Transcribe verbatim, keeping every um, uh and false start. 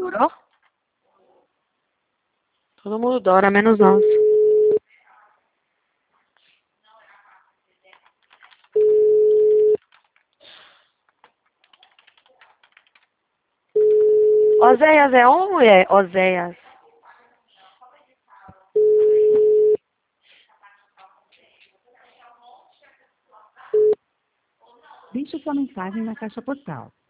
Adorou? Todo mundo adora, menos nós. Oséias é homem ou mulher? Oséias. Deixe sua mensagem na caixa postal.